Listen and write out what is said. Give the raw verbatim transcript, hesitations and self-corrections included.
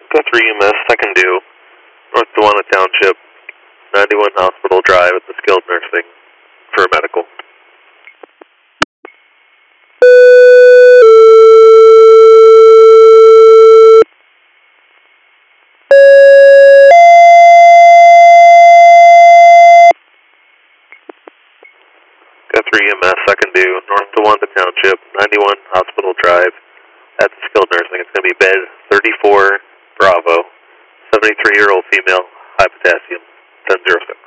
Go three E M S, second due, North Tawana Township, ninety-one Hospital Drive at the skilled nursing for medical. Go three E M S, second due, North Tawana Township, ninety-one Hospital Drive at the skilled nursing. It's going to be bed thirty-four Bravo, seventy-three-year-old female, high potassium, ten zero six.